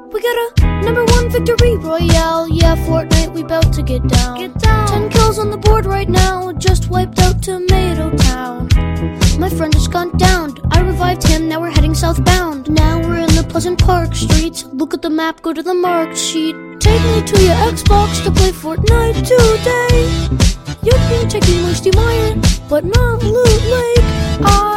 We got a number 1 victory royale. Yeah, Fortnite, we bout to get down. 10 kills on the board right now. Just wiped out Tomato Town. My friend has gone down. I revived him, now we're heading southbound. Now we're in the Pleasant Park streets. Look at the map, go to the marked sheet. Take me to your Xbox to play Fortnite today. You can take me Moisty Mire, but not Loot Lake.